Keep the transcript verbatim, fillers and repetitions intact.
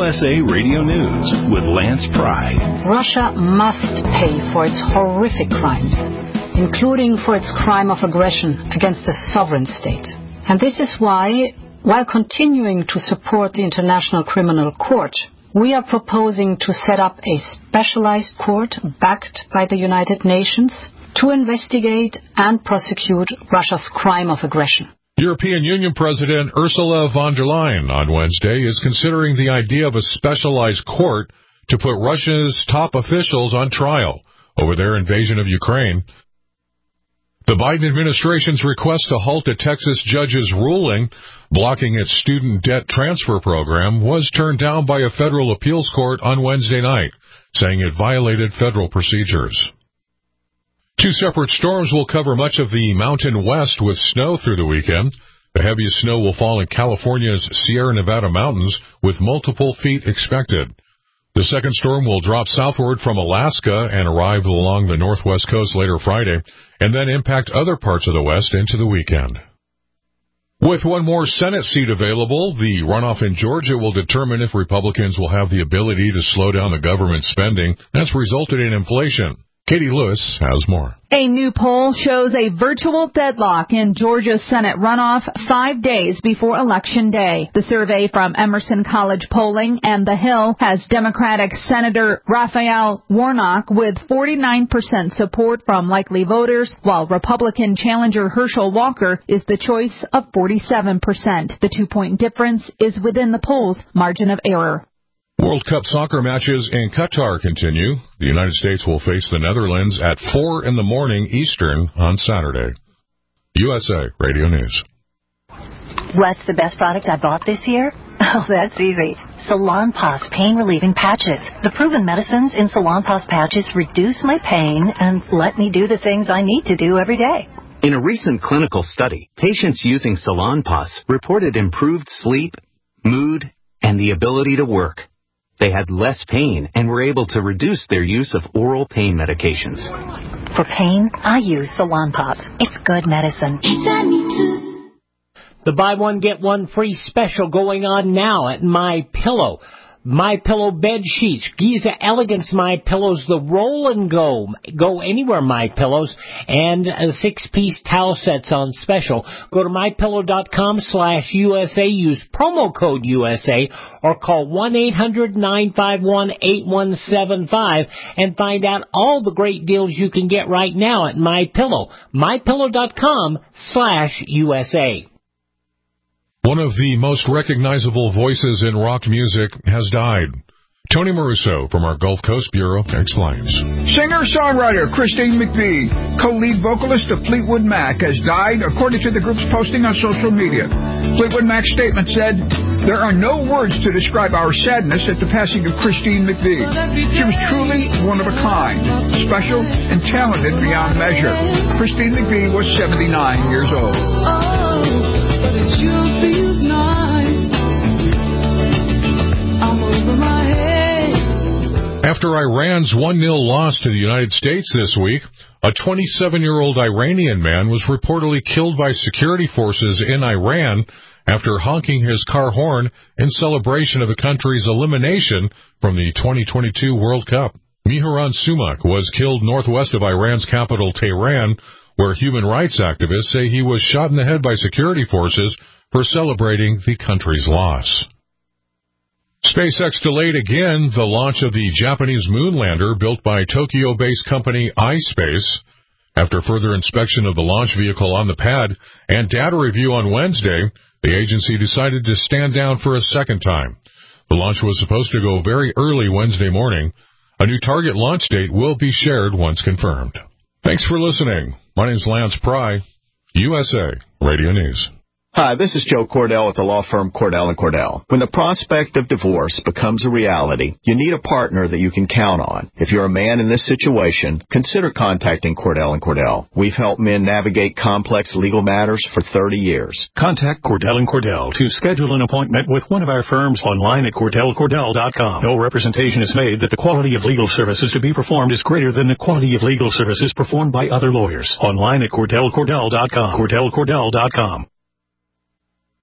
S A Radio News with Lance Pry. Russia must pay for its horrific crimes, including for its crime of aggression against a sovereign state. And this is why, while continuing to support the International Criminal Court, we are proposing to set up a specialized court backed by the United Nations to investigate and prosecute Russia's crime of aggression. European Union President Ursula von der Leyen on Wednesday is considering the idea of a specialized court to put Russia's top officials on trial over their invasion of Ukraine. The Biden administration's request to halt a Texas judge's ruling blocking its student debt transfer program was turned down by a federal appeals court on Wednesday night, saying it violated federal procedures. Two separate storms will cover much of the Mountain West with snow through the weekend. The heaviest snow will fall in California's Sierra Nevada mountains, with multiple feet expected. The second storm will drop southward from Alaska and arrive along the northwest coast later Friday, and then impact other parts of the West into the weekend. With one more Senate seat available, the runoff in Georgia will determine if Republicans will have the ability to slow down the government spending that's resulted in inflation. Katie Lewis has more. A new poll shows a virtual deadlock in Georgia's Senate runoff five days before Election Day. The survey from Emerson College Polling and The Hill has Democratic Senator Raphael Warnock with forty-nine percent support from likely voters, while Republican challenger Herschel Walker is the choice of forty-seven percent. The two-point difference is within the poll's margin of error. World Cup soccer matches in Qatar continue. The United States will face the Netherlands at four in the morning Eastern on Saturday. U S A Radio News. What's the best product I bought this year? Oh, that's easy. Salonpas pain-relieving patches. The proven medicines in Salonpas patches reduce my pain and let me do the things I need to do every day. In a recent clinical study, patients using Salonpas reported improved sleep, mood, and the ability to work. They had less pain and were able to reduce their use of oral pain medications. For pain, I use Salonpas. It's good medicine. The buy one, get one free special going on now at MyPillow. MyPillow bed sheets, Giza Elegance MyPillows, the roll and go, go anywhere MyPillows, and uh, six-piece towel sets on special. Go to MyPillow.com slash USA, use promo code U S A, or call one eight hundred nine five one eight one seven five and find out all the great deals you can get right now at MyPillow. MyPillow.com slash USA. One of the most recognizable voices in rock music has died. Tony Maruso from our Gulf Coast Bureau explains. Singer-songwriter Christine McVie, co-lead vocalist of Fleetwood Mac, has died, according to the group's posting on social media. Fleetwood Mac's statement said, "There are no words to describe our sadness at the passing of Christine McVie. She was truly one of a kind, special and talented beyond measure." Christine McVie was seventy-nine years old. Oh. But it sure feels nice. I'm over my head. After Iran's one nil loss to the United States this week, a twenty-seven-year-old Iranian man was reportedly killed by security forces in Iran after honking his car horn in celebration of the country's elimination from the twenty twenty-two World Cup. Mihran Sumak was killed northwest of Iran's capital, Tehran, where human rights activists say he was shot in the head by security forces for celebrating the country's loss. SpaceX delayed again the launch of the Japanese moon lander built by Tokyo-based company iSpace. After further inspection of the launch vehicle on the pad and data review on Wednesday, the agency decided to stand down for a second time. The launch was supposed to go very early Wednesday morning. A new target launch date will be shared once confirmed. Thanks for listening. My name is Lance Pry, U S A Radio News. Hi, this is Joe Cordell at the law firm Cordell and Cordell. When the prospect of divorce becomes a reality, you need a partner that you can count on. If you're a man in this situation, consider contacting Cordell and Cordell. We've helped men navigate complex legal matters for thirty years. Contact Cordell and Cordell to schedule an appointment with one of our firms online at Cordell Cordell dot com. No representation is made that the quality of legal services to be performed is greater than the quality of legal services performed by other lawyers. Online at Cordell Cordell dot com. Cordell Cordell dot com.